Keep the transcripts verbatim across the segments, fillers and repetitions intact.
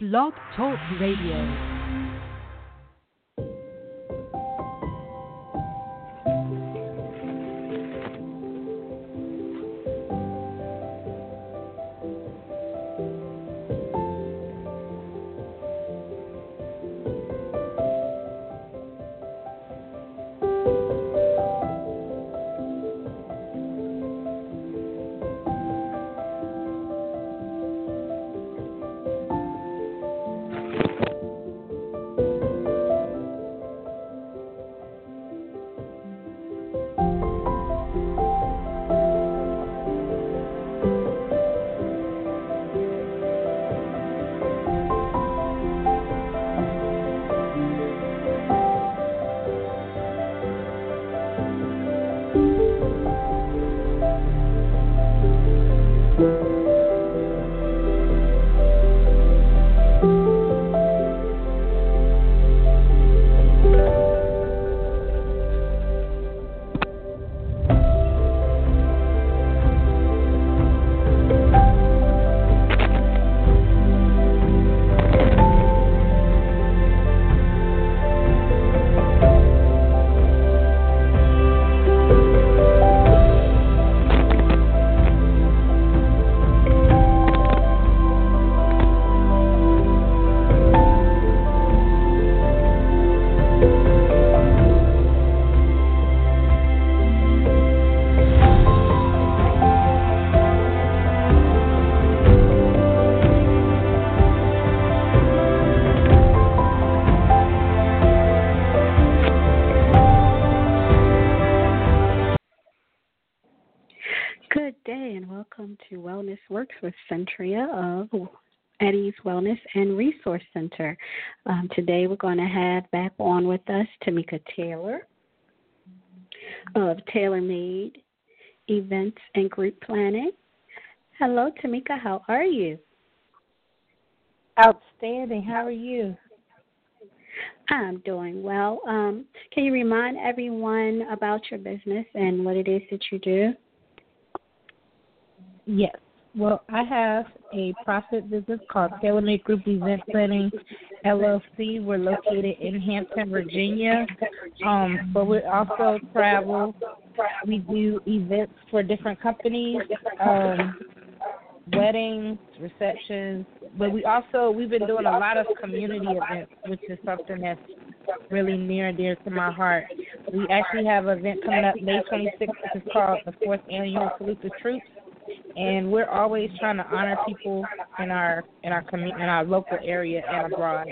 Blog Talk Radio. To Wellness Works with Centria of Eddie's Wellness and Resource Center. Um, today we're going to have back on with us Tamika Taylor of TaylorMade Events and Group Planning. Hello, Tamika. How are you? Outstanding. How are you? I'm doing well. Um, can you remind everyone about your business and what it is that you do? Yes. Well, I have a profit business called TaylorMade Group Event Planning, L L C. We're located in Hampton, Virginia, um, but we also travel. We do events for different companies, um, weddings, receptions, but we also, we've been doing a lot of community events, which is something that's really near and dear to my heart. We actually have an event coming up May twenty-sixth, which is called the fourth Annual Salute the Troops. And we're always trying to honor people in our in our community, in our local area and abroad.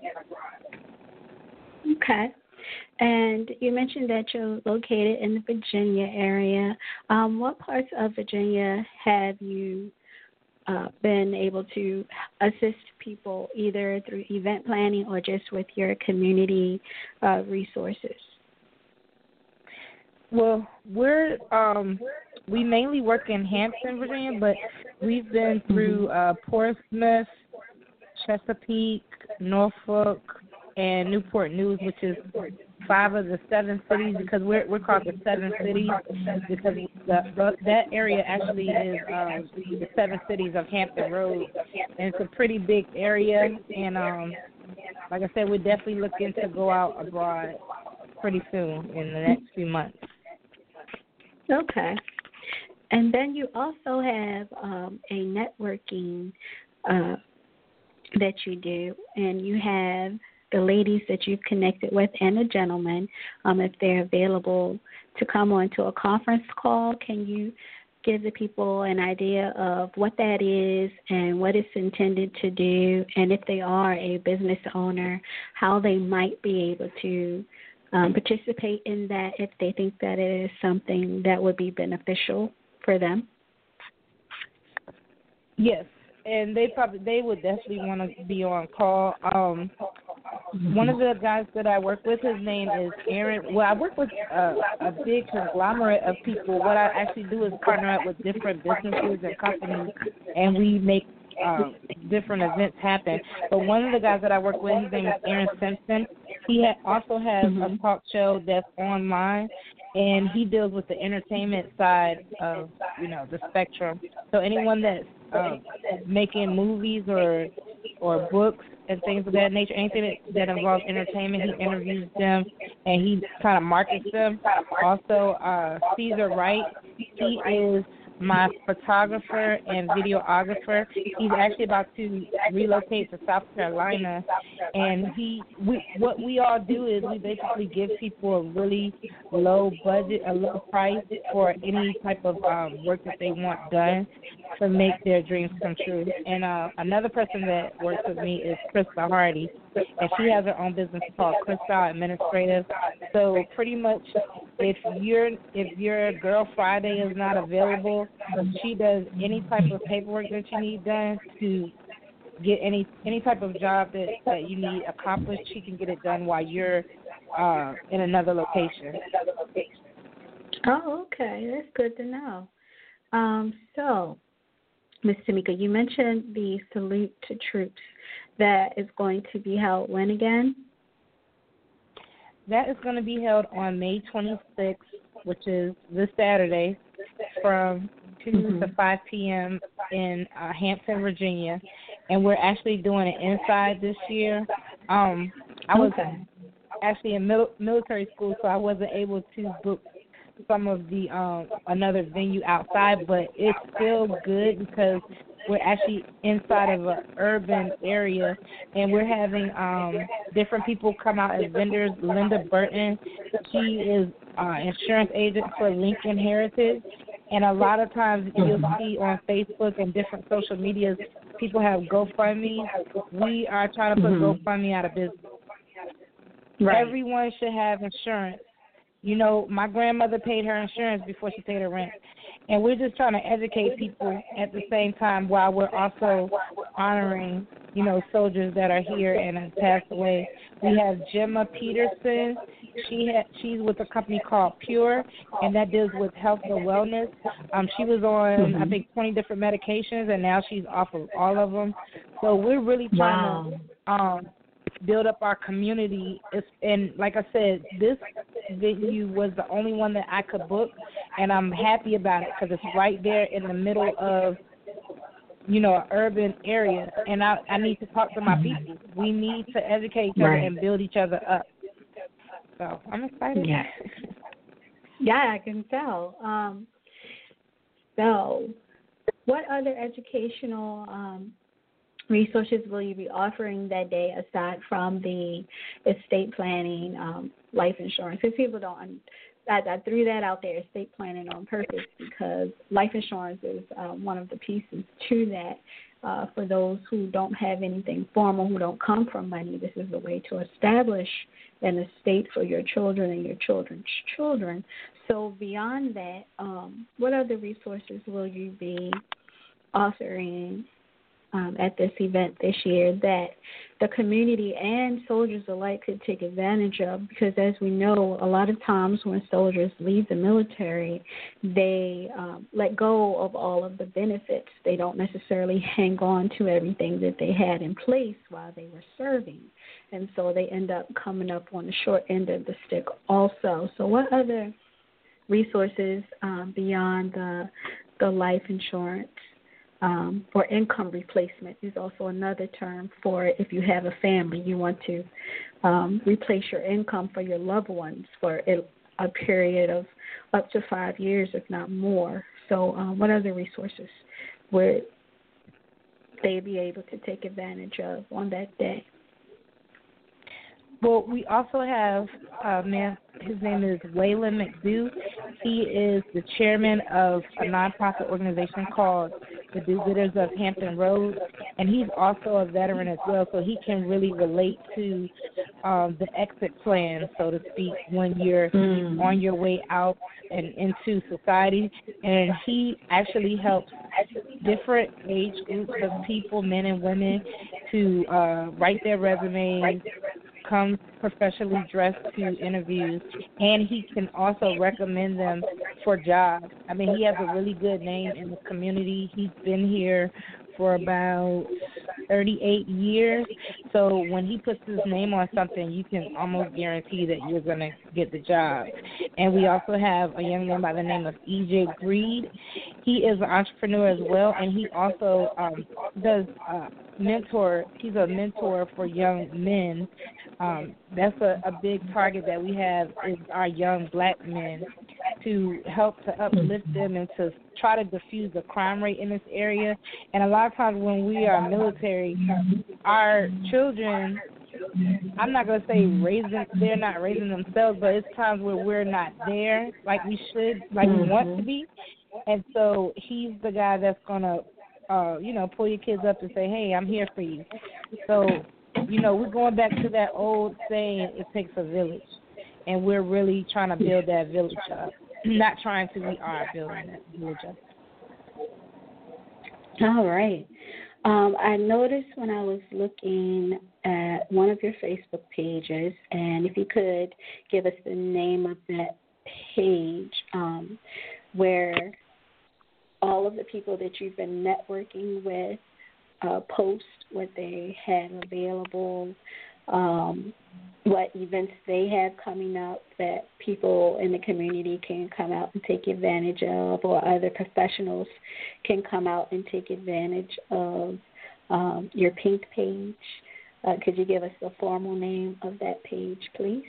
Okay. And you mentioned that you're located in the Virginia area. Um, what parts of Virginia have you uh, been able to assist people either through event planning or just with your community uh, resources? Well, we're um, we mainly work in Hampton, Virginia, but we've been through uh, Portsmouth, Chesapeake, Norfolk, and Newport News, which is five of the seven cities, because we're we're called the seven cities because the, the, that area actually is um, the seven cities of Hampton Road, and it's a pretty big area. And um, like I said, we're definitely looking to go out abroad pretty soon in the next few months. Okay. And then you also have um, a networking uh, that you do, and you have the ladies that you've connected with and the gentlemen, um, if they're available to come on to a conference call. Can you give the people an idea of what that is and what it's intended to do, and if they are a business owner, how they might be able to Um, participate in that if they think that it is something that would be beneficial for them? Yes, and they probably they would definitely want to be on call. Um, one of the guys that I work with, his name is Aaron. Well, I work with a, a big conglomerate of people. What I actually do is partner up with different businesses and companies, and we make um, different events happen. But one of the guys that I work with, his name is Aaron Simpson. He ha- also has mm-hmm. a talk show that's online, and he deals with the entertainment side of, you know, the spectrum. So anyone that's uh, making movies or or books and things of that nature, anything that, that involves entertainment, he interviews them and he kind of markets them. Also, uh, Caesar Wright, he is my photographer and videographer. He's actually about to relocate to South Carolina, and he we what we all do is we basically give people a really low budget, a low price for any type of um, work that they want done to make their dreams come true. And uh, another person that works with me is Krista Hardy, and she has her own business called Crystal Administrative. So pretty much, if your if your Girl Friday is not available, she does any type of paperwork that you need done to get any any type of job that, that you need accomplished. She can get it done while you're uh, in another location. Oh, okay. That's good to know. Um, so, Miz Tamika, you mentioned the Salute to Troops that is going to be held when again? That is going to be held on May twenty-sixth, which is this Saturday, from two mm-hmm. to five p.m. in uh, Hampton, Virginia. And we're actually doing it inside this year. Um, I was okay. actually in mil- military school, so I wasn't able to book some of the um, another venue outside, but it's still good because we're actually inside of an urban area, and we're having um, different people come out as vendors. Linda Burton, she is uh, insurance agent for Lincoln Heritage, and a lot of times you'll see on Facebook and different social medias, people have GoFundMe. We are trying to put mm-hmm. GoFundMe out of business. Right. Everyone should have insurance. You know, my grandmother paid her insurance before she paid her rent. And we're just trying to educate people at the same time while we're also honoring, you know, soldiers that are here and have passed away. We have Gemma Peterson. She had, she's with a company called Pure, and that deals with health and wellness. Um, she was on, mm-hmm. I think, twenty different medications, and now she's off of all of them. So we're really trying wow. to um, build up our community. It's, and like I said, this venue was the only one that I could book, and I'm happy about it because it's right there in the middle of, you know, an urban area, and I, I need to talk to my people. We need to educate each other right. and build each other up. So I'm excited. Yeah, yeah, I can tell. Um, so what other educational um, resources will you be offering that day aside from the estate planning, um, life insurance? Because people don't, I, I threw that out there, estate planning on purpose, because life insurance is uh, one of the pieces to that. Uh, for those who don't have anything formal, who don't come from money, this is a way to establish an estate for your children and your children's children. So beyond that, um, what other resources will you be offering Um, at this event this year that the community and soldiers alike could take advantage of? Because as we know, a lot of times when soldiers leave the military, they um, let go of all of the benefits. They don't necessarily hang on to everything that they had in place while they were serving. And so they end up coming up on the short end of the stick also. So what other resources um, beyond the, the life insurance Um, or income replacement is also another term for if you have a family, you want to um, replace your income for your loved ones for a, a period of up to five years, if not more. So um, what other resources would they be able to take advantage of on that day? Well, we also have a man, his name is Waylon McDew. He is the chairman of a nonprofit organization called the Do-Gooders of Hampton Roads, and he's also a veteran as well, so he can really relate to um, the exit plan, so to speak, when you're mm. on your way out and into society. And he actually helps different age groups of people, men and women, to uh, write their resumes, come professionally dressed to interviews, and he can also recommend them for jobs. I mean, he has a really good name in the community. He's been here for about thirty-eight years, so when he puts his name on something, you can almost guarantee that you're going to get the job. And we also have a young man by the name of E J Greed. He is an entrepreneur as well, and he also um, does uh, mentor. He's a mentor for young men. Um, that's a, a big target that we have is our young black men to help to uplift them and to try to diffuse the crime rate in this area. And a lot of times when we are military, our children, I'm not going to say raising, they're not raising themselves, but it's times where we're not there like we should, like we want to be. And so he's the guy that's going to, uh, you know, pull your kids up and say, hey, I'm here for you. So, you know, we're going back to that old saying, it takes a village. And we're really trying to build that village up. Not trying to, we are building that village up. All right. Um, I noticed when I was looking at one of your Facebook pages, and if you could give us the name of that page, um, where all of the people that you've been networking with uh, post what they have available, um, what events they have coming up that people in the community can come out and take advantage of, or other professionals can come out and take advantage of um, your pink page. Uh, could you give us the formal name of that page, please?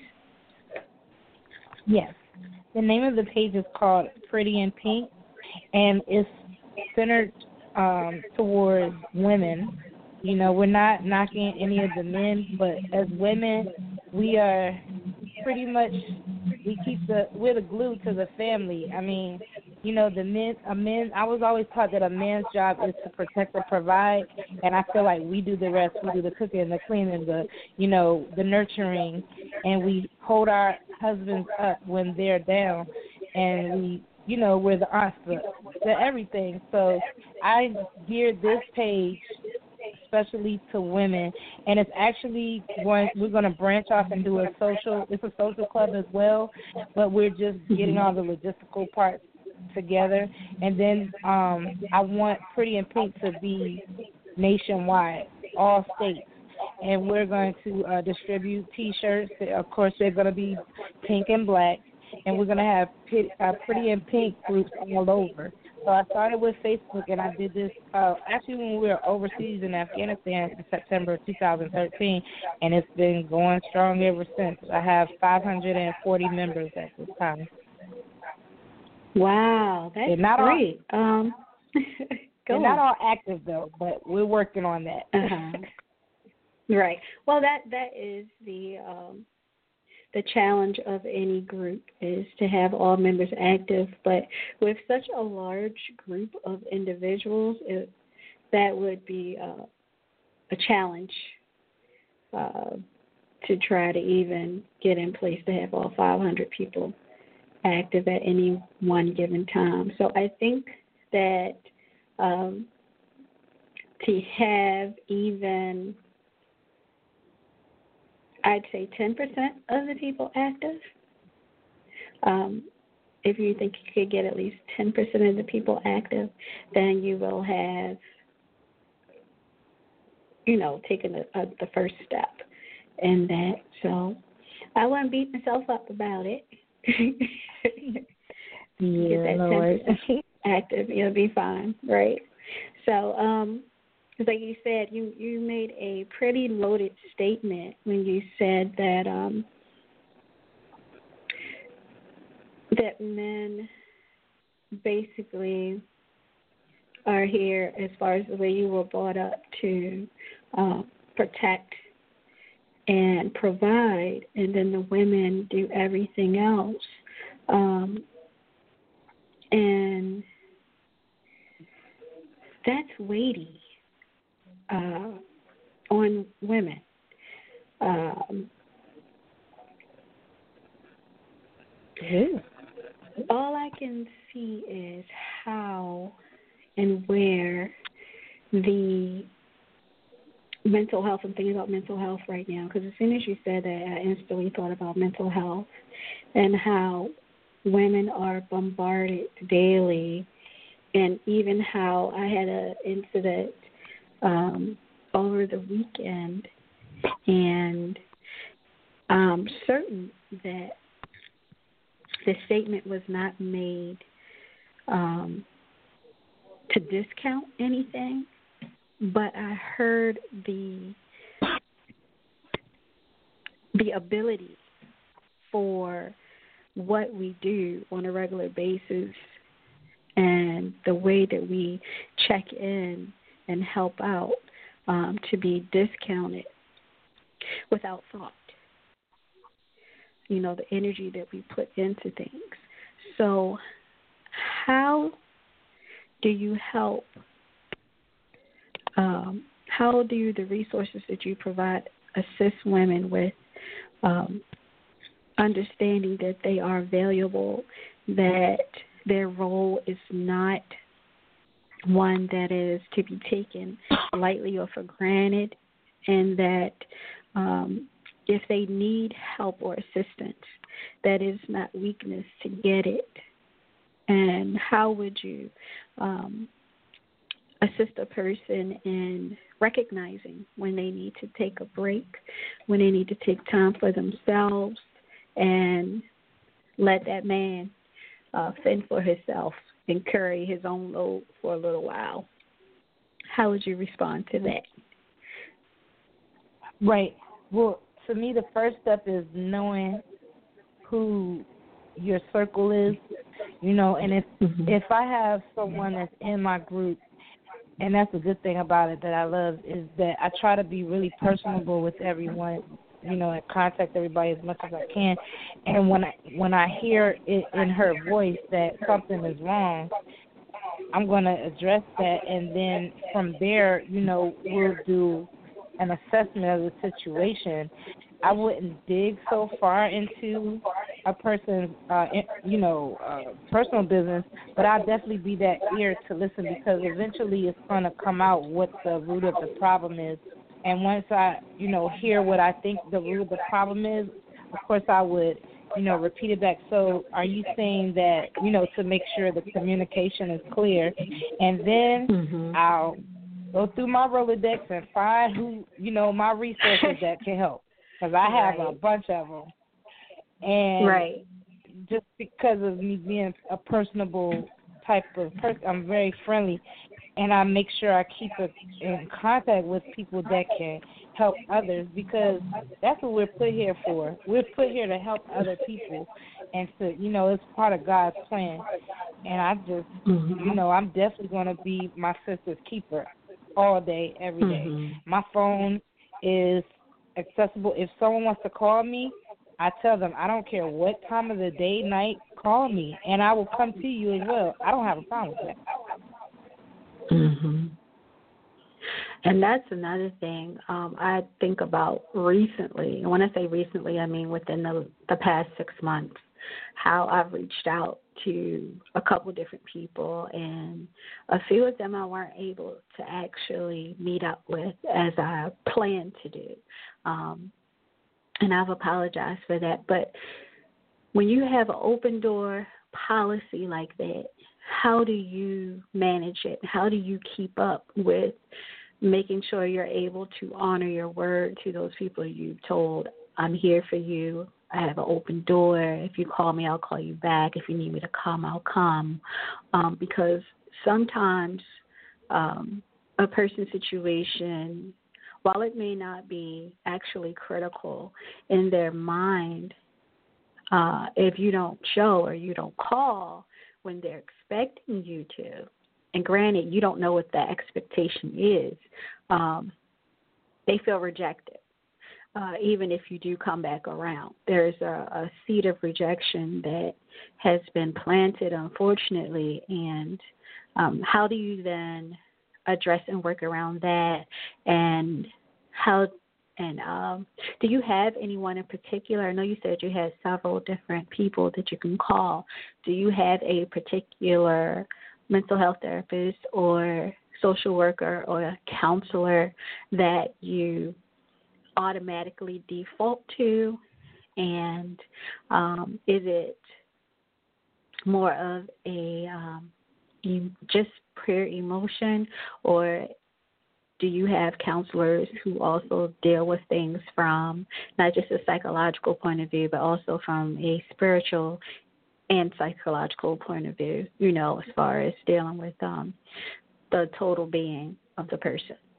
Yes. The name of the page is called Pretty in Pink, and it's centered um, towards women. You know, we're not knocking any of the men, but as women, we are pretty much, we keep the, we're the glue to the family. I mean, you know, the men, a man, I was always taught that a man's job is to protect and provide, and I feel like we do the rest. We do the cooking, the cleaning, the, you know, the nurturing, and we hold our husbands up when they're down, and we, you know, we're the aunts, the, the everything. So I geared this page especially to women, and it's actually going, we're going to branch off and do a social, it's a social club as well, but we're just getting all the logistical parts together. And then um, I want Pretty in Pink to be nationwide, all states. And we're going to uh, distribute T-shirts. Of course, they're going to be pink and black. And we're going to have p- uh, Pretty in Pink groups all over. So I started with Facebook, and I did this uh, actually when we were overseas in Afghanistan in September two thousand thirteen, and it's been going strong ever since. I have five hundred forty members at this time. Wow, that's they're not great. All, um, they're on. not all active, though, but we're working on that. Uh-huh. Right. Well, that that is the um, the challenge of any group is to have all members active. But with such a large group of individuals, it, that would be uh, a challenge uh, to try to even get in place to have all five hundred people active at any one given time. So I think that um, to have even, I'd say ten percent of the people active. Um, if you think you could get at least ten percent of the people active, then you will have, you know, taken the, uh, the first step in that. So I wouldn't beat myself up about it. Yeah, get that no ten percent active, you'll be fine, right? So, um, because like you said, you, you made a pretty loaded statement when you said that um, that men basically are here, as far as the way you were brought up, to uh, protect and provide, and then the women do everything else. Um, and that's weighty. Uh, on women. Um, Yeah. all I can see is how and where the mental health, I'm thinking about mental health right now, because as soon as you said that, I instantly thought about mental health and how women are bombarded daily, and even how I had an incident Um, over the weekend, and I'm certain that the statement was not made um, to discount anything, but I heard the the ability for what we do on a regular basis and the way that we check in and help out um, to be discounted without thought. You know, the energy that we put into things. So how do you help, um, how do the resources that you provide assist women with um, understanding that they are valuable, that their role is not one that is to be taken lightly or for granted, and that um, if they need help or assistance, that is not weakness to get it? And how would you um, assist a person in recognizing when they need to take a break, when they need to take time for themselves, and let that man uh, fend for himself and carry his own load for a little while? How would you respond to that? Right. Well, for me, the first step is knowing who your circle is, you know, and if mm-hmm. if I have someone that's in my group, and that's the good thing about it that I love, is that I try to be really personable with everyone, you know, and contact everybody as much as I can. And when I when I hear it in her voice that something is wrong, I'm going to address that, and then from there, you know, we'll do an assessment of the situation. I wouldn't dig so far into a person's, uh, you know, uh, personal business, but I'll definitely be that ear to listen, because eventually it's going to come out what the root of the problem is. And once I, you know, hear what I think the root of the problem is, of course I would, you know, repeat it back. So are you saying that, you know, to make sure the communication is clear, and then mm-hmm. I'll go through my Rolodex and find who, you know, my resources that can help, because I have right. a bunch of them. And right. just because of me being a personable type of person, I'm very friendly, and I make sure I keep in contact with people that can help others, because that's what we're put here for. We're put here to help other people, and to, you know, it's part of God's plan. And I just, mm-hmm. you know, I'm definitely going to be my sister's keeper all day, every day. Mm-hmm. My phone is accessible. If someone wants to call me, I tell them, I don't care what time of the day, night, call me, and I will come to you as well. I don't have a problem with that. Mm-hmm. And that's another thing um, I think about recently. And when I say recently, I mean within the, the past six months, how I've reached out to a couple different people, and a few of them I weren't able to actually meet up with as I planned to do. Um, and I've apologized for that. But when you have an open door policy like that, how do you manage it? How do you keep up with making sure you're able to honor your word to those people you've told, I'm here for you, I have an open door, if you call me, I'll call you back, if you need me to come, I'll come, um, because sometimes um, a person's situation, while it may not be actually critical in their mind, uh, if you don't show or you don't call when they're expecting you to, and granted, you don't know what that expectation is, um, they feel rejected. Uh, even if you do come back around, there's a, a seed of rejection that has been planted, unfortunately. And um, how do you then address and work around that? And how? And um, do you have anyone in particular? I know you said you had several different people that you can call. Do you have a particular mental health therapist or social worker or a counselor that you automatically default to? And um, is it more of a um, just pure emotion, or do you have counselors who also deal with things from not just a psychological point of view, but also from a spiritual and psychological point of view, you know, as far as dealing with um, the total being of the person?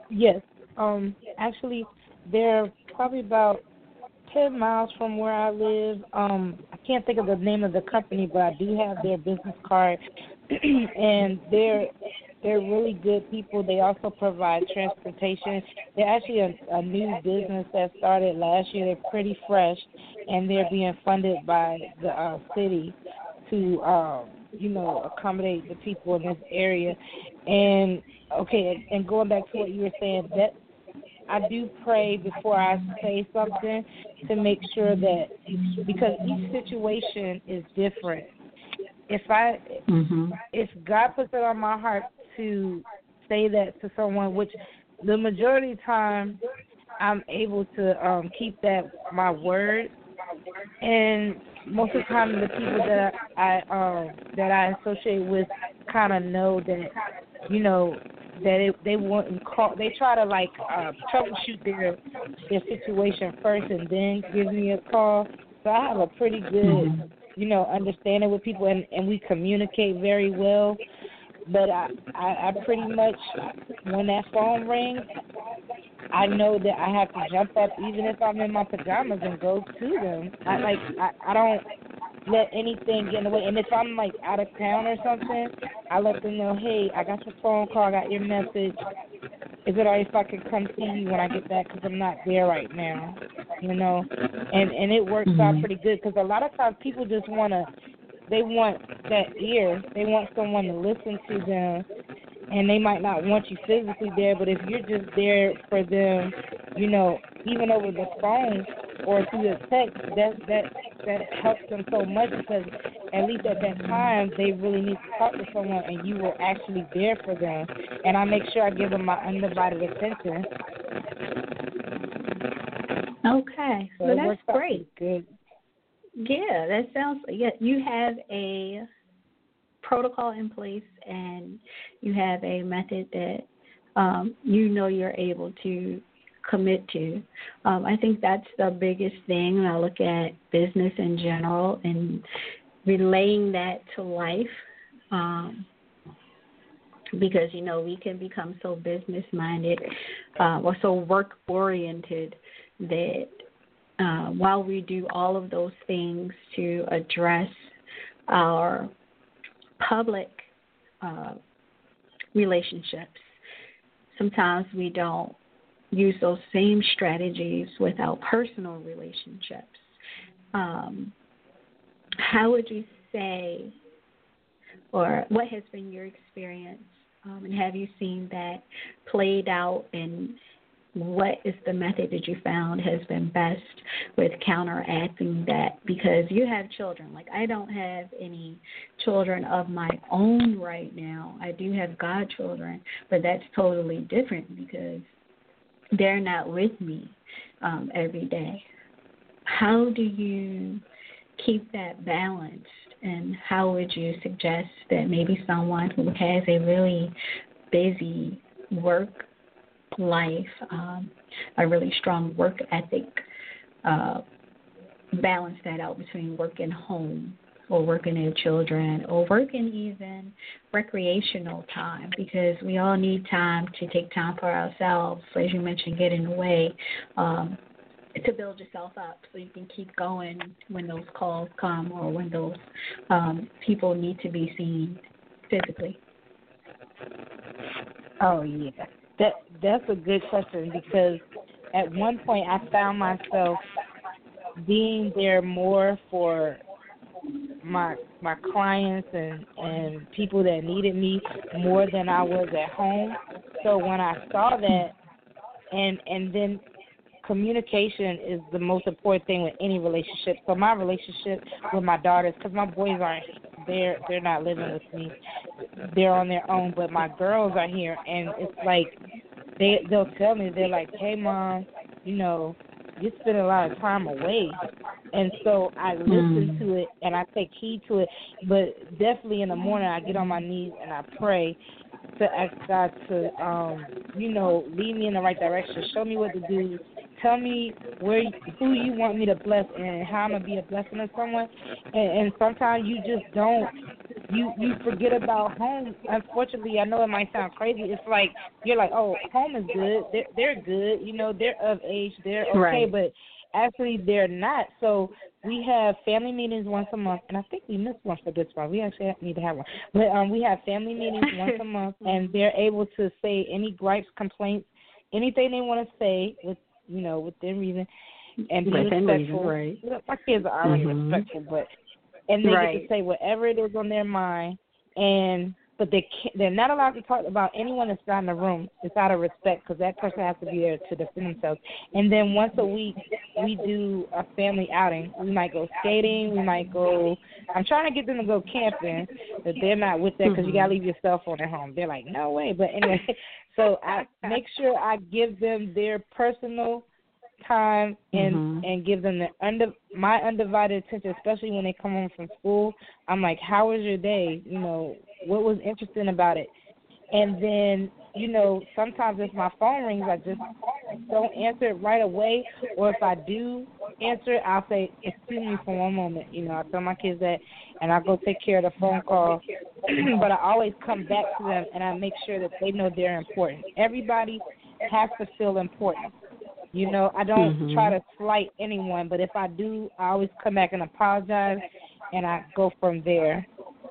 Yes. Um. Actually, they're probably about ten miles from where I live. Um. I can't think of the name of the company, but I do have their business card, and they're they're really good people. They also provide transportation. They're actually a, a new business that started last year. They're pretty fresh, and they're being funded by the uh, city to, um, you know, accommodate the people in this area. And okay, and going back to what you were saying, that I do pray before I say something to make sure that, because each situation is different. If I Mhm. if God puts it on my heart to say that to someone, which the majority of the time I'm able to um, keep that my word, and most of the time the people that I um, that I associate with kind of know that, you know, that it, they wouldn't call. They try to like uh, troubleshoot their their situation first and then give me a call. So I have a pretty good, Mhm. you know, understanding with people, and, and we communicate very well. But I, I, I pretty much, when that phone rings, I know that I have to jump up, even if I'm in my pajamas, and go to them. I like, I, I don't let anything get in the way. And if I'm like out of town or something, I let them know, hey, I got your phone call, I got your message. Is it all right if I can come see you when I get back? Because I'm not there right now, you know. And and it works out Mhm. pretty good, because a lot of times people just want to, they want that ear. They want someone to listen to them, and they might not want you physically there, but if you're just there for them, you know, even over the phone or through the text, that that that helps them so much, because at least at that time they really need to talk to someone, and you were actually there for them. And I make sure I give them my undivided attention. Okay. So Well, it that's works out great. pretty good. Yeah, that sounds. Yeah, you have a protocol in place, and you have a method that um, you know you're able to commit to. Um, I think that's the biggest thing when I look at business in general and relaying that to life. Um, because you know we can become so business minded uh, or so work oriented that uh, while we do all of those things to address our public uh, relationships, sometimes we don't use those same strategies with our personal relationships. Um, how would you say, or what has been your experience, um, and have you seen that played out, and what is the method that you found has been best with counteracting that? Because you have children. Like, I don't have any children of my own right now. I do have godchildren, but that's totally different because they're not with me um, every day. How do you keep that balanced, and how would you suggest that maybe someone who has a really busy work life, um, a really strong work ethic, uh, balance that out between work and home, or working their children, or working even recreational time, because we all need time to take time for ourselves, as you mentioned, getting away, um, to build yourself up so you can keep going when those calls come, or when those um, people need to be seen physically. Oh yeah, that that's a good question, because at one point I found myself being there more for my my clients and and people that needed me more than I was at home. So when I saw that, and and then communication is the most important thing with any relationship. So my relationship with my daughters, because my boys aren't, they're they're not living with me, they're on their own, but my girls are here, and it's like they they'll tell me, they're like, hey mom, you know, you spend a lot of time away. And so I listen Mm. to it and I take heed to it. But definitely in the morning I get on my knees and I pray to ask God to, um, you know, lead me in the right direction. Show me what to do. Tell me where, who you want me to bless and how I'm going to be a blessing to someone. And, and sometimes you just don't you you forget about home. Unfortunately, I know it might sound crazy. It's like you're like, oh, home is good. They're, they're good. You know, they're of age. They're okay, right. but actually they're not. So we have family meetings once a month, and I think we missed one for this one. We actually need to have one. But um, we have family meetings once a month, and they're able to say any gripes, complaints, anything they want to say with, you know, within reason, and be Within respectful. reason, right. My kids are already Mm-hmm. respectful, but and they right. get to say whatever it is on their mind, and but they can't, they're not allowed to talk about anyone that's not in the room. It's out of respect because that person has to be there to defend themselves. And then once a week, we do a family outing. We might go skating. We might go. I'm trying to get them to go camping, but they're not with that because mm-hmm. you gotta leave your cell phone at home. They're like, no way. But anyway, so I make sure I give them their personal time and mm-hmm. and give them the under my undivided attention, especially when they come home from school. I'm like, how was your day? You know, what was interesting about it? And then, you know, sometimes if my phone rings, I just don't answer it right away, or if I do answer it, I'll say, excuse me for one moment. You know, I tell my kids that, and I go take care of the phone call. But I always come back to them, and I make sure that they know they're important. Everybody has to feel important. You know, I don't mm-hmm. try to slight anyone, but if I do, I always come back and apologize, and I go from there.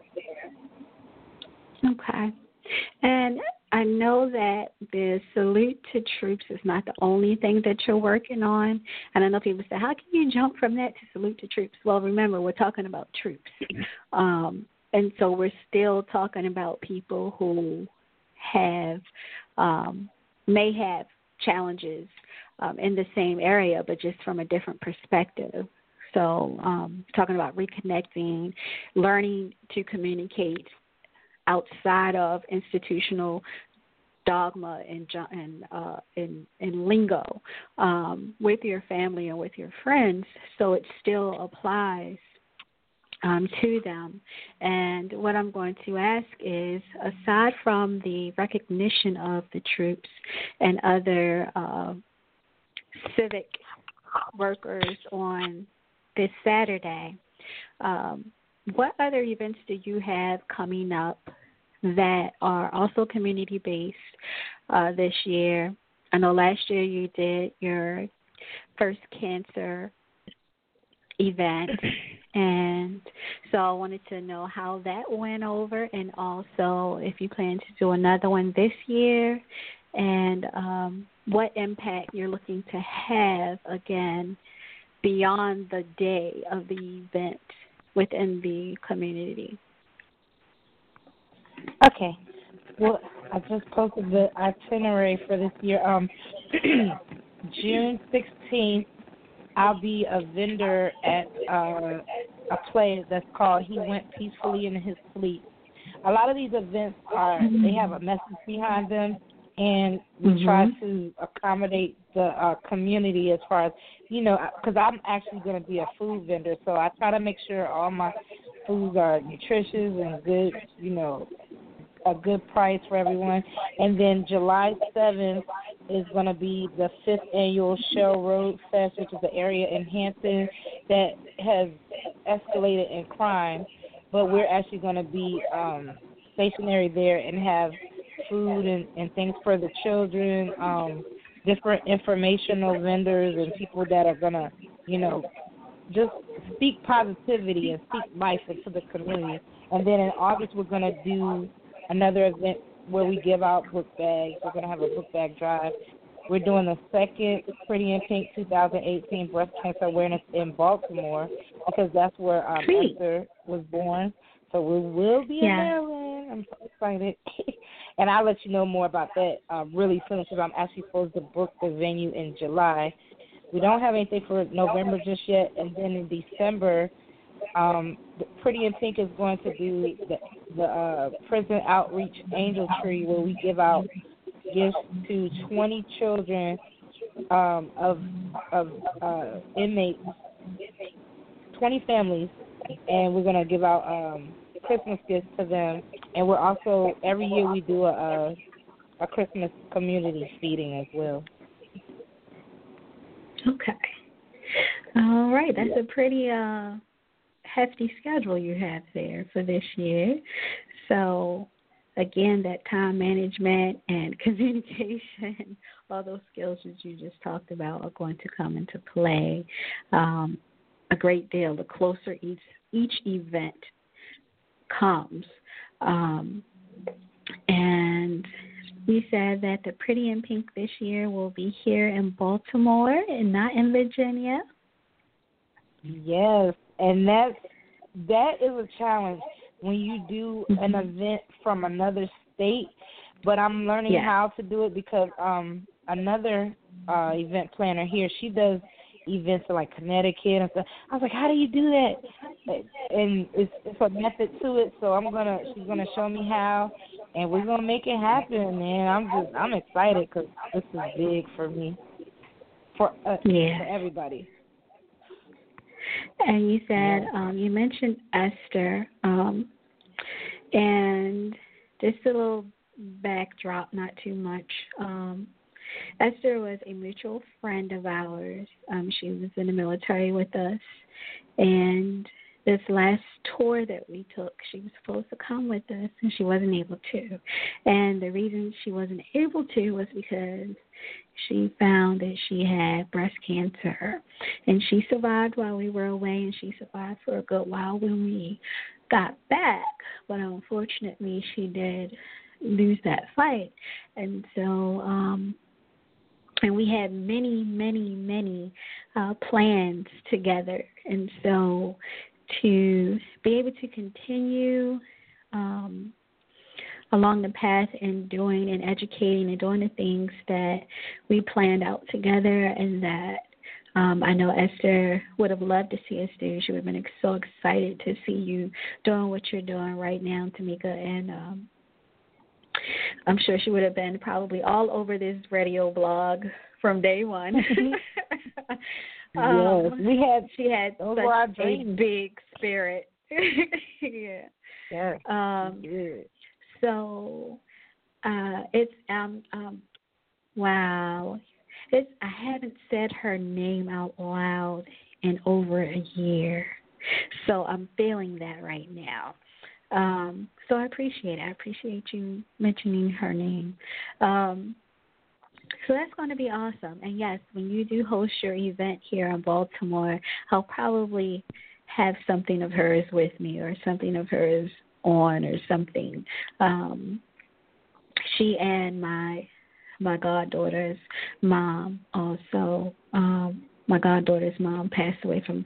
Okay. And I know that the Salute to Troops is not the only thing that you're working on. And I know people say, how can you jump from that to Salute to Troops? Well, remember, we're talking about troops. Um, and so we're still talking about people who have, um, may have challenges um, in the same area, but just from a different perspective. So um, talking about reconnecting, learning to communicate outside of institutional dogma and and uh, and, and lingo um, with your family and with your friends, so it still applies um, to them. And what I'm going to ask is, aside from the recognition of the troops and other uh, civic workers on this Saturday, um, what other events do you have coming up that are also community-based uh, this year? I know last year you did your first cancer event, and so I wanted to know how that went over, and also if you plan to do another one this year, and um, what impact you're looking to have, again, beyond the day of the event within the community. Okay. Well, I just posted the itinerary for this year. Um, June sixteenth, I'll be a vendor at uh, a play that's called He Went Peacefully in His Sleep. A lot of these events are, they have a message behind them, and we mm-hmm. try to accommodate the uh, community as far as, you know, because I'm actually going to be a food vendor, so I try to make sure all my foods are nutritious and good, you know, a good price for everyone. And then July seventh is going to be the fifth annual Shell Road Fest, which is an area in Hampton that has escalated in crime, but we're actually going to be um, stationary there and have food and, and things for the children, um, different informational vendors and people that are going to, you know, just speak positivity and speak life into the community. And then in August, we're going to do another event where we give out book bags. We're going to have a book bag drive. We're doing the second Pretty in Pink twenty eighteen Breast Cancer Awareness in Baltimore because that's where um, Esther was born. So we will be yeah. in Maryland. I'm so excited. And I'll let you know more about that uh, really soon because I'm actually supposed to book the venue in July. We don't have anything for November just yet. And then in December, um, the Pretty in Pink is going to do the, the uh, prison outreach angel tree where we give out gifts to twenty children um, of of uh, inmates, twenty families, and we're going to give out um, Christmas gifts to them. And we're also, every year we do a, a, a Christmas community feeding as well. Okay. All right. That's a pretty uh, hefty schedule you have there for this year. So, again, that time management and communication, all those skills that you just talked about are going to come into play um, a great deal the closer each, each event comes. Um, and we said that the Pretty in Pink this year will be here in Baltimore and not in Virginia. Yes, and that's, that is a challenge when you do an event from another state, but I'm learning yeah. how to do it because um, another uh, event planner here, she does events in like Connecticut and stuff. I was like, how do you do that? And it's, it's a method to it, so I'm gonna, she's gonna show me how, and we're gonna make it happen. And I'm just, I'm excited because this is big for me, for uh, yeah. for everybody. And you said, yeah. um, you mentioned Esther, um, and just a little backdrop, not too much. Um, Esther was a mutual friend of ours. Um, she was in the military with us, and this last tour that we took, she was supposed to come with us, and she wasn't able to. And the reason she wasn't able to was because she found that she had breast cancer, and she survived while we were away, and she survived for a good while when we got back. But unfortunately, she did lose that fight, and so um, and we had many, many, many uh, plans together, and so to be able to continue um, along the path and doing and educating and doing the things that we planned out together and that um, I know Esther would have loved to see us do. She would have been so excited to see you doing what you're doing right now, Tamika, and um, I'm sure she would have been probably all over this radio blog from day one. um, yes, we had she had such a big spirit. yeah. Yeah. Um, yeah. So uh, it's um um wow. It's I haven't said her name out loud in over a year, so I'm feeling that right now. Um, so I appreciate it. I appreciate you mentioning her name. Um, so that's going to be awesome. And yes, when you do host your event here in Baltimore, I'll probably have something of hers with me or something of hers on or something. Um, she and my my goddaughter's mom also, um, my goddaughter's mom passed away from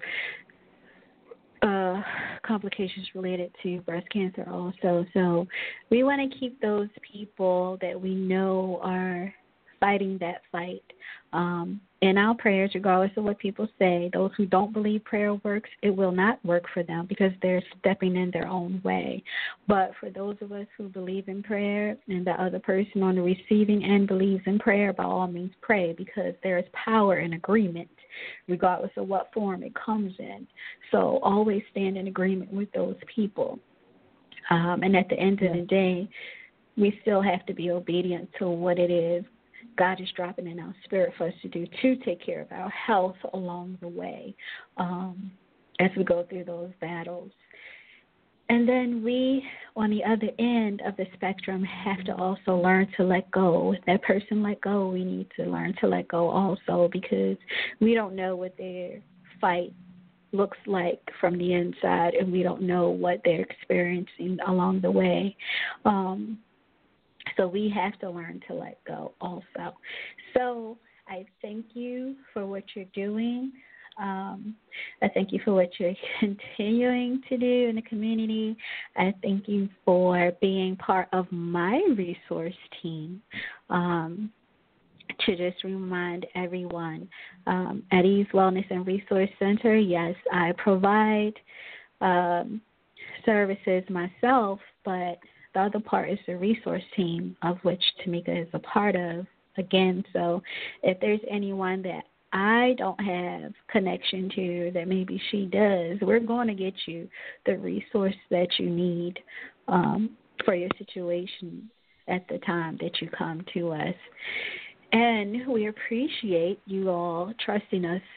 uh, complications related to breast cancer also. So we want to keep those people that we know are fighting that fight um, in our prayers, regardless of what people say. Those who don't believe prayer works, it will not work for them because they're stepping in their own way. But for those of us who believe in prayer and the other person on the receiving end believes in prayer, by all means pray, because there is power in agreement, regardless of what form it comes in. So always stand in agreement with those people. Um, and at the end of the day, we still have to be obedient to what it is God is dropping in our spirit for us to do to take care of our health along the way um, as we go through those battles. And then we, on the other end of the spectrum, have to also learn to let go. If that person let go, we need to learn to let go also, because we don't know what their fight looks like from the inside, and we don't know what they're experiencing along the way. Um, so we have to learn to let go also. So I thank you for what you're doing. Um, I thank you for what you're continuing to do in the community. I thank you for being part of my resource team. Um, to just remind everyone, um, at Ease Wellness and Resource Center, yes, I provide um, services myself, but the other part is the resource team, of which Tamika is a part of, again. So if there's anyone that I don't have connection to that maybe she does, we're going to get you the resource that you need um, for your situation at the time that you come to us. And we appreciate you all trusting us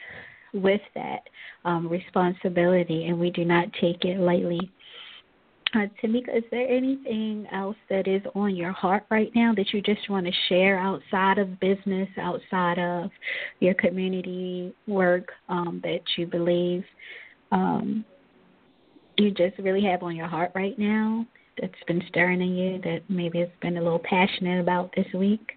with that um, responsibility, and we do not take it lightly. Uh, Tamika, is there anything else that is on your heart right now that you just want to share outside of business, outside of your community work, um, that you believe um, you just really have on your heart right now that's been stirring in you, that maybe it's been a little passionate about this week?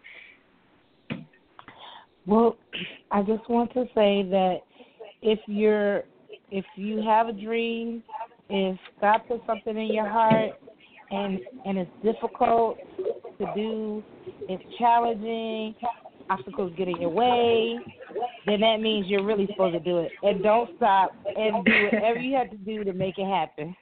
Well, I just want to say that if you're, if you have a dream, if God put something in your heart and and it's difficult to do, it's challenging, obstacles get in your way, then that means you're really supposed to do it. And don't stop and do whatever you have to do to make it happen.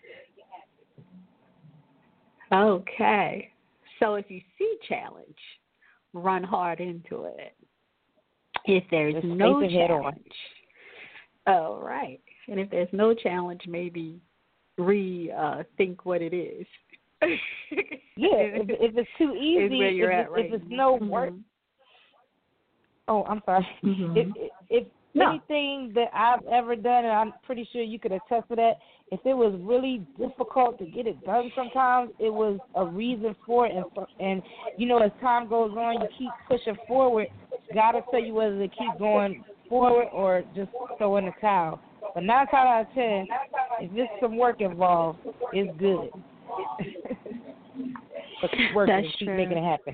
Okay. So if you see challenge, run hard into it. If there's Just no face it head on. challenge, all right. And if there's no challenge, maybe rethink uh, what it is. Yeah, if, if it's too easy, where you're if, at it's, right if it's now. no work. Mm-hmm. Oh, I'm sorry. Mm-hmm. If, if no. anything that I've ever done, and I'm pretty sure you could attest to that, if it was really difficult to get it done sometimes, it was a reason for it. And, and you know, as time goes on, you keep pushing forward. God will tell you whether to keep going forward or just throw in the towel. But nine times out of ten, if there's some work involved, it's good. But keep working That's and keep true. making it happen.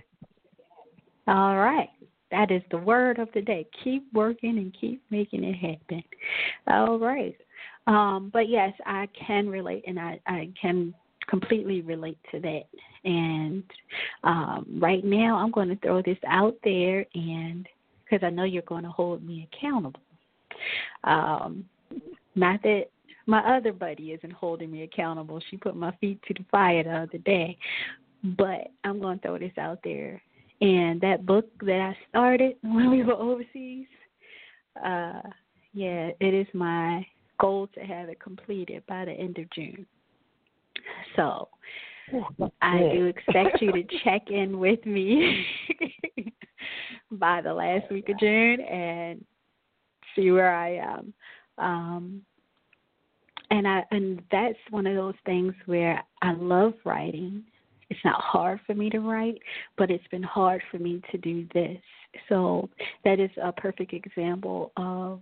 All right. That is the word of the day. Keep working and keep making it happen. All right. Um, but, yes, I can relate, and I, I can completely relate to that. And um, right now I'm going to throw this out there, and because I know you're going to hold me accountable. Um, not that my other buddy isn't holding me accountable. She put my feet to the fire the other day. But I'm going to throw this out there. And that book that I started when we were overseas, uh, yeah, it is my goal to have it completed by the end of June. So Ooh, I do expect you to check in with me by the last week of June and see where I am. Um, and I and that's one of those things where I love writing. It's not hard for me to write, but it's been hard for me to do this. So that is a perfect example of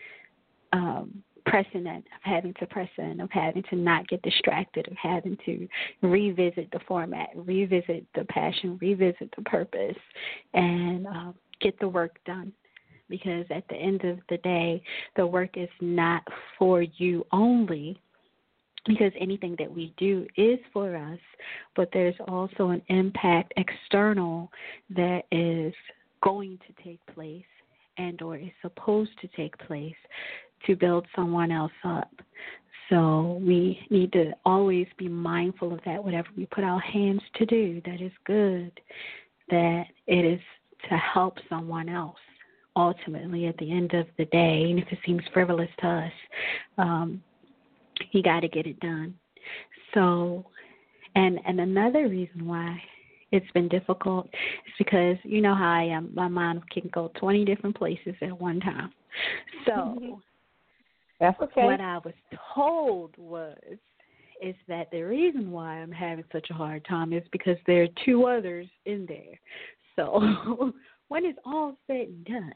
um, pressing in, of having to press in, of having to not get distracted, of having to revisit the format, revisit the passion, revisit the purpose, and uh, get the work done. Because at the end of the day, the work is not for you only, because anything that we do is for us, but there's also an impact external that is going to take place and or is supposed to take place to build someone else up. So we need to always be mindful of that, whatever we put our hands to do that is good, that it is to help someone else. Ultimately, at the end of the day, even if it seems frivolous to us, um, you got to get it done. So, and and another reason why it's been difficult is because you know how I am. My mind can go twenty different places at one time. So, that's okay. What I was told was is that the reason why I'm having such a hard time is because there are two others in there. So, when it's all said and done,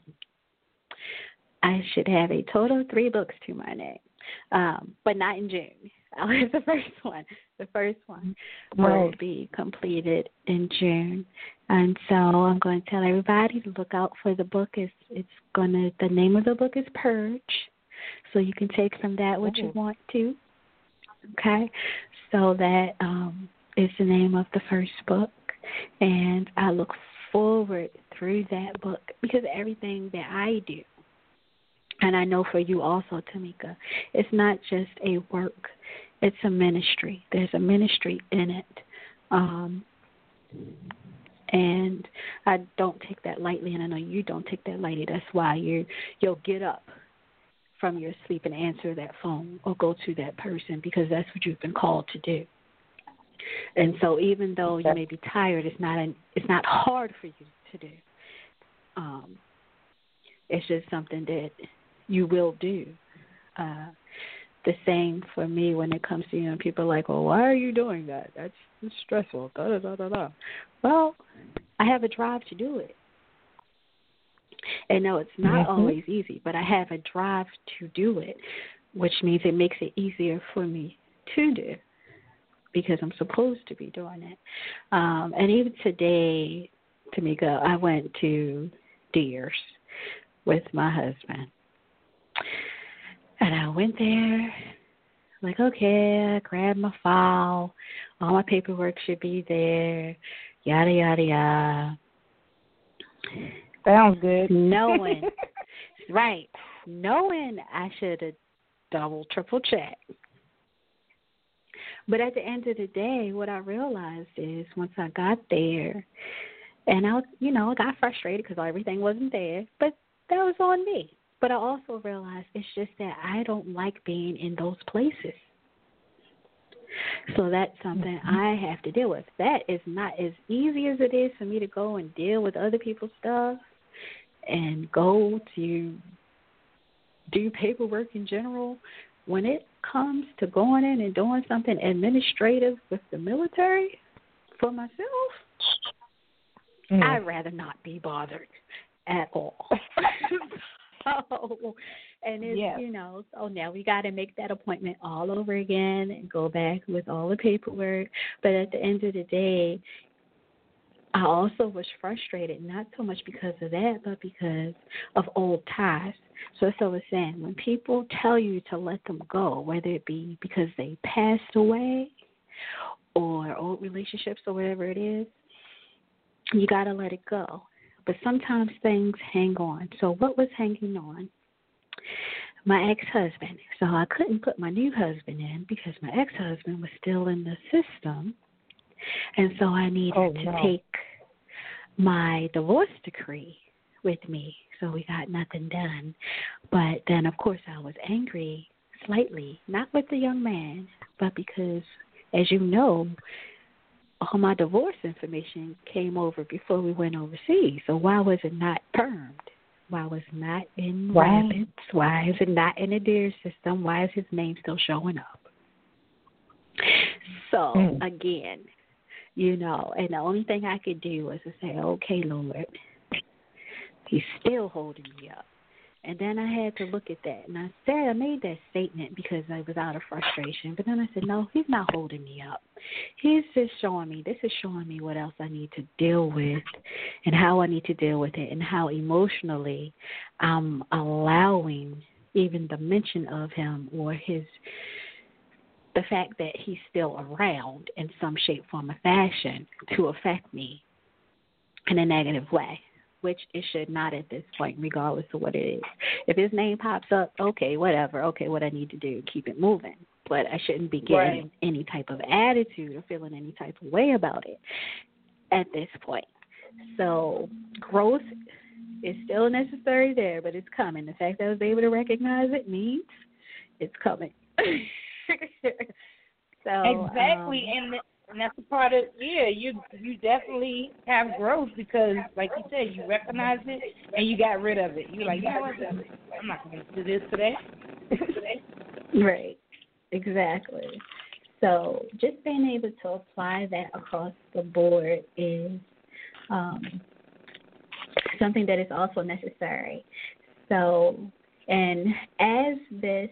I should have a total of three books to my name. Um, but not in June. I'll have the first one. The first one right. will be completed in June. And so I'm going to tell everybody to look out for the book. It's, it's going to, the name of the book is Purge. So you can take from that what you want to. Okay? So that um, is the name of the first book. And I look forward through that book because everything that I do, and I know for you also, Tamika, it's not just a work. It's a ministry. There's a ministry in it. Um, and I don't take that lightly, and I know you don't take that lightly. That's why you you'll get up from your sleep and answer that phone or go to that person because that's what you've been called to do. And so even though you may be tired, it's not an, it's not hard for you to do. Um, it's just something that you will do. Uh, the same for me when it comes to, you know, people are like, well, why are you doing that? That's, that's stressful. Da, da, da, da, da. Well, I have a drive to do it. And no, it's not mm-hmm. always easy, but I have a drive to do it, which means it makes it easier for me to do because I'm supposed to be doing it. Um, and even today, Tamika, I went to Deers with my husband. And I went there, like, okay, I grabbed my file. All my paperwork should be there, yada, yada, yada. Sounds good. Knowing, right, knowing I should have double, triple checked. But at the end of the day, what I realized is once I got there, and I, you know, I got frustrated because everything wasn't there, but that was on me. But I also realized it's just that I don't like being in those places. So that's something mm-hmm. I have to deal with. That is not as easy as it is for me to go and deal with other people's stuff and go to do paperwork in general. When it comes to going in and doing something administrative with the military for myself, mm. I'd rather not be bothered at all. So, and it's, yeah. you know, so now we got to make that appointment all over again and go back with all the paperwork. But at the end of the day, I also was frustrated, not so much because of that, but because of old ties. So, so I was saying, when people tell you to let them go, whether it be because they passed away or old relationships or whatever it is, you got to let it go. But sometimes things hang on. So what was hanging on? My ex-husband. So I couldn't put my new husband in because my ex-husband was still in the system. And so I needed oh, no. to take my divorce decree with me. So we got nothing done. But then, of course, I was angry slightly, not with the young man, but because, as you know, all my divorce information came over before we went overseas. So why was it not permed? Why was it not in right. rabbits? Why is it not in the deer system? Why is his name still showing up? So, mm. again, you know, and the only thing I could do was to say, okay, Lord, he's still holding me up. And then I had to look at that. And I said, I made that statement because I was out of frustration. But then I said, no, he's not holding me up. He's just showing me, this is showing me what else I need to deal with and how I need to deal with it and how emotionally I'm allowing even the mention of him or his, the fact that he's still around in some shape, form, or fashion to affect me in a negative way. Which it should not at this point, regardless of what it is. If his name pops up, okay, whatever. Okay, what I need to do, keep it moving. But I shouldn't be getting right. any type of attitude or feeling any type of way about it at this point. So growth is still necessary there, but it's coming. The fact that I was able to recognize it means it's coming. so Exactly, um, and the- And that's a part of, yeah, you you definitely have growth because, like you said, you recognize it and you got rid of it. You're like, you know what, I'm not going to do this today. Right, exactly. So just being able to apply that across the board is um, something that is also necessary. So, and as this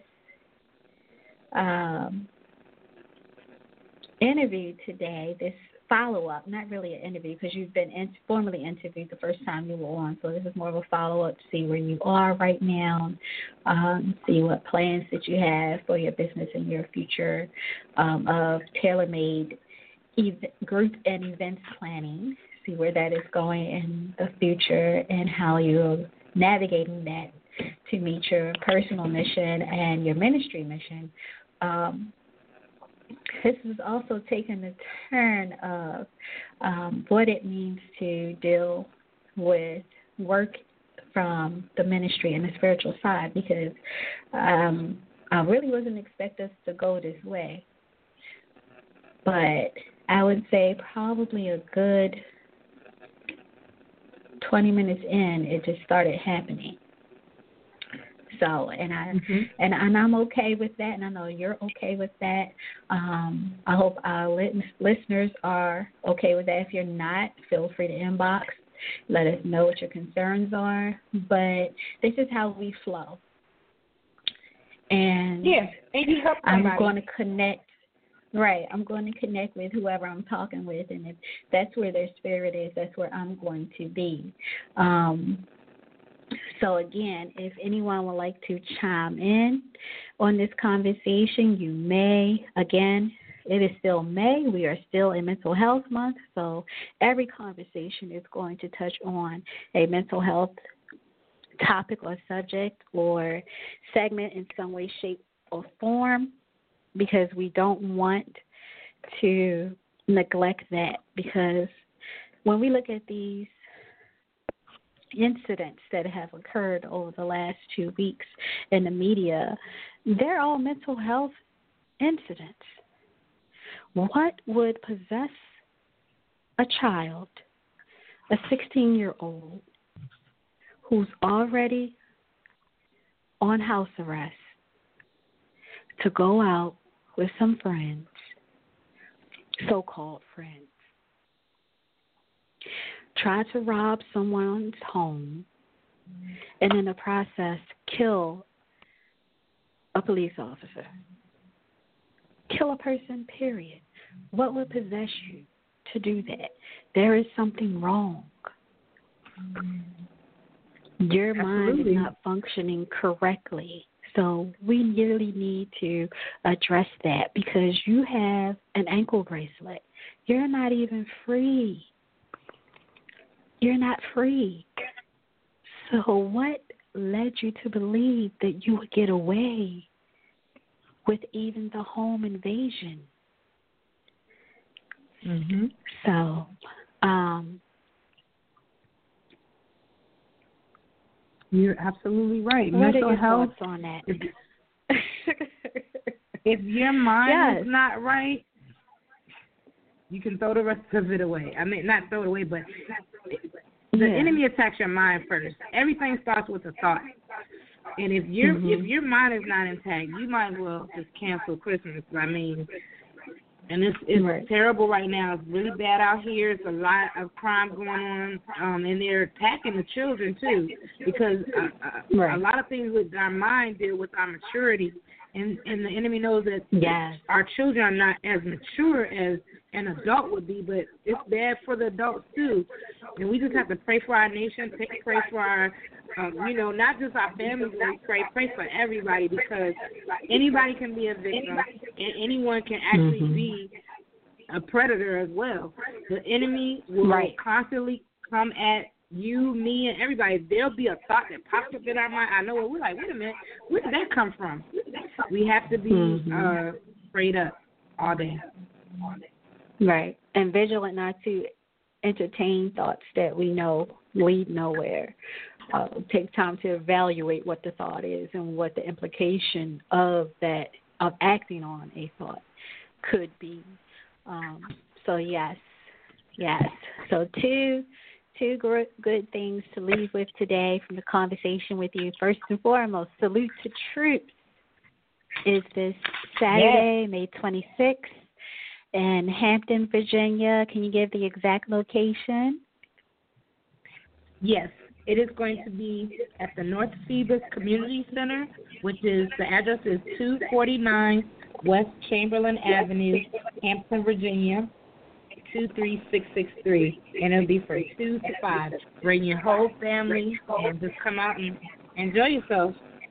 um, interview today, this follow-up, not really an interview because you've been in, formally interviewed the first time you were on, so this is more of a follow-up to see where you are right now, um, see what plans that you have for your business and your future um, of tailor-made ev- group and events planning, see where that is going in the future and how you're navigating that to meet your personal mission and your ministry mission. Um, This is also taking the turn of um, what it means to deal with work from the ministry and the spiritual side because um, I really wasn't expect us to go this way. But I would say probably a good twenty minutes in, it just started happening. So, and I Mm-hmm. and, and I'm okay with that, and I know you're okay with that. Um, I hope our lit- listeners are okay with that. If you're not, feel free to inbox. Let us know what your concerns are. But this is how we flow. And Yeah, and you help somebody. I'm going to connect. Right, I'm going to connect with whoever I'm talking with, and if that's where their spirit is, that's where I'm going to be. Um, so again, if anyone would like to chime in on this conversation, you may. Again, it is still May. We are still in Mental Health Month, so every conversation is going to touch on a mental health topic or subject or segment in some way, shape, or form, because we don't want to neglect that. Because when we look at these incidents that have occurred over the last two weeks in the media, they're all mental health incidents. What would possess a child, a sixteen-year-old, who's already on house arrest, to go out with some friends, so-called friends, try to rob someone's home, and in the process kill a police officer? Kill a person, period. What would possess you to do that? There is something wrong. Your mind Absolutely. is not functioning correctly. So we really need to address that, because you have an ankle bracelet. You're not even free. You're not free. So what led you to believe that you would get away with even the home invasion? Mm-hmm. So, um, You're absolutely right. what Mental are your health. thoughts on that? If, if your mind Yes. is not right, you can throw the rest of it away. I mean, not throw it away, but the Yeah. enemy attacks your mind first. Everything starts with a thought. And if your Mhm. if your mind is not intact, you might as well just cancel Christmas. I mean, and it's it's Right. terrible right now. It's really bad out here. It's a lot of crime going on, um, and they're attacking the children too, because uh, uh, Right. a lot of things with our mind deal with our maturity, and and the enemy knows that Yes. our children are not as mature as an adult would be, but it's bad for the adults too. And we just have to pray for our nation, pray pray for our, um, you know, not just our families. When we pray, pray for everybody, because anybody can be a victim, and anyone can actually Mhm. be a predator as well. The enemy will Right. constantly come at you, me, and everybody. There'll be a thought that pops up in our mind. I know it. We're like, wait a minute, where did that come from? We have to be Mhm. uh, prayed up all day. Right. And vigilant not to entertain thoughts that we know lead nowhere. Uh, take time to evaluate what the thought is and what the implication of that, of acting on a thought, could be. Um, so yes, yes. So two, two gr- good things to leave with today from the conversation with you. First and foremost, Salute to Troops is this Saturday, yes. May twenty-sixth. In Hampton, Virginia. Can you give the exact location? Yes, it is going to be at the North Phoebus Community Center, which is, the address is two forty-nine West Chamberlain Avenue, Hampton, Virginia, two three six six three. And it'll be from two to five. Bring your whole family and just come out and enjoy yourself.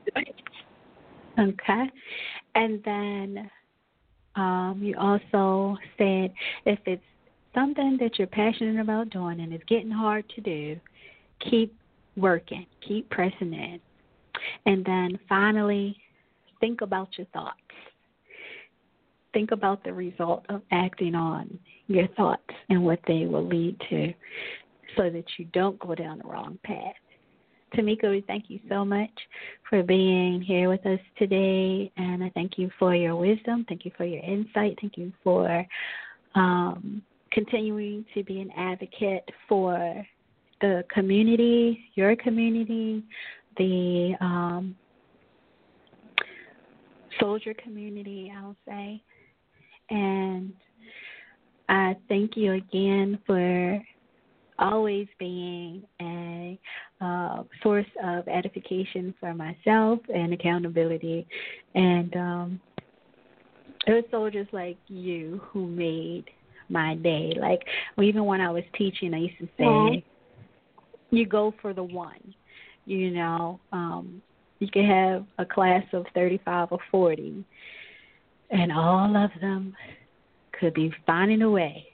Okay. And then Um, you also said if it's something that you're passionate about doing and it's getting hard to do, keep working, keep pressing in. And then finally, think about your thoughts. Think about the result of acting on your thoughts and what they will lead to, so that you don't go down the wrong path. Tamika, we thank you so much for being here with us today, and I thank you for your wisdom. Thank you for your insight. Thank you for um, continuing to be an advocate for the community, your community, the um, soldier community, I'll say. And I thank you again for always being a uh, source of edification for myself and accountability. And um, it was soldiers like you who made my day. Like, even when I was teaching, I used to say, mm-hmm. you go for the one. You know, um, you can have a class of thirty-five or forty, and all of them could be finding a way.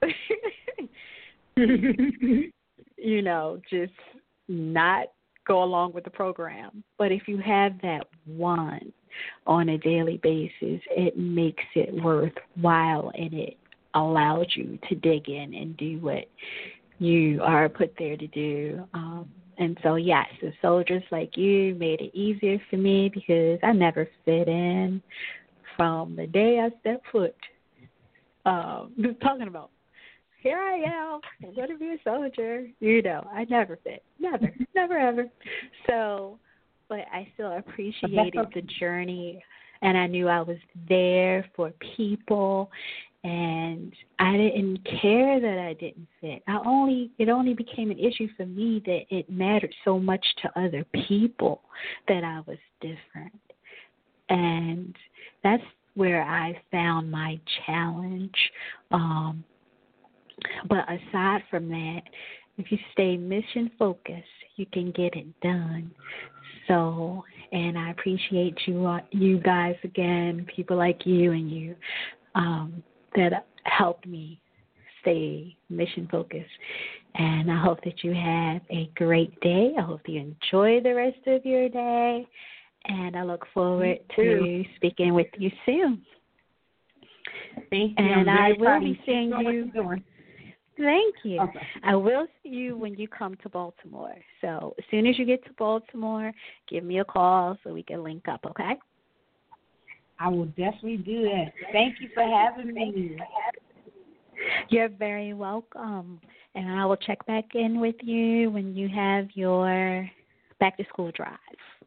you know, just not go along with the program. But if you have that one on a daily basis, it makes it worthwhile, and it allows you to dig in and do what you are put there to do. Um, and so, yes, the soldiers like you made it easier for me because I never fit in from the day I stepped foot. Um, just talking about, here I am, I'm going to be a soldier. You know, I never fit. Never, never, ever. So, but I still appreciated the journey, and I knew I was there for people, and I didn't care that I didn't fit. I only it only became an issue for me that it mattered so much to other people that I was different. And that's where I found my challenge. Um, but aside from that, if you stay mission focused, you can get it done. So, and I appreciate you, uh, you guys again, people like you and you, um, that helped me stay mission focused. And I hope that you have a great day. I hope you enjoy the rest of your day. And I look forward to speaking with you soon. Thank you. And I will be seeing you. you. Thank you. Okay. I will see you when you come to Baltimore. So as soon as you get to Baltimore, give me a call so we can link up, okay? I will definitely do that. Thank you for having me. You're very welcome. And I will check back in with you when you have your back-to-school drive.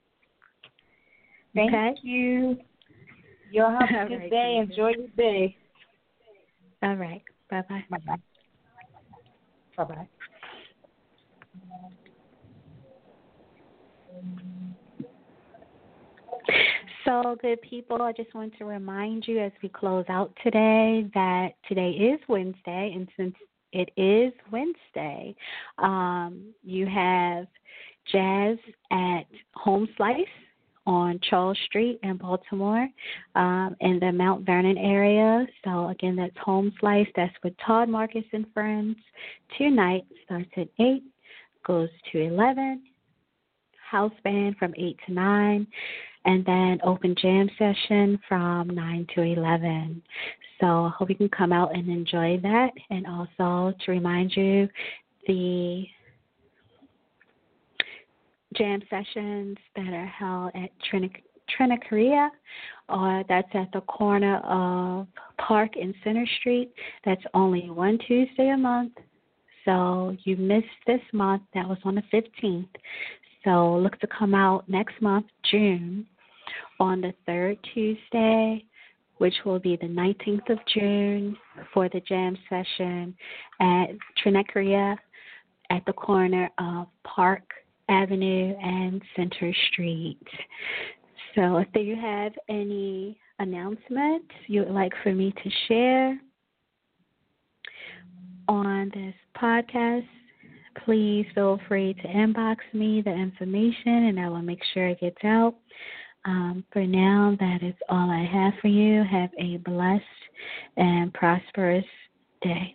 Thank okay? you. You'll have a good right, day. Enjoy your day. All right. Bye-bye. Bye-bye. Bye-bye. So, good people, I just want to remind you as we close out today that today is Wednesday, and since it is Wednesday, um, you have jazz at Home Slice on Charles Street in Baltimore, um, in the Mount Vernon area. So, again, that's Home Slice. That's with Todd Marcus and Friends. Tonight starts at eight, goes to eleven. House band from eight to nine. And then open jam session from nine to eleven. So I hope you can come out and enjoy that. And also to remind you, the jam sessions that are held at Trini- Trinitaria, or that's at the corner of Park and Center Street. That's only one Tuesday a month. So you missed this month. That was on the fifteenth. So look to come out next month, June, on the third Tuesday, which will be the nineteenth of June, for the jam session at Trinitaria at the corner of Park Avenue and Center Street. So if you have any announcements you would like for me to share on this podcast, please feel free to inbox me the information, and I will make sure it gets out. Um, for now, that is all I have for you. Have a blessed and prosperous day.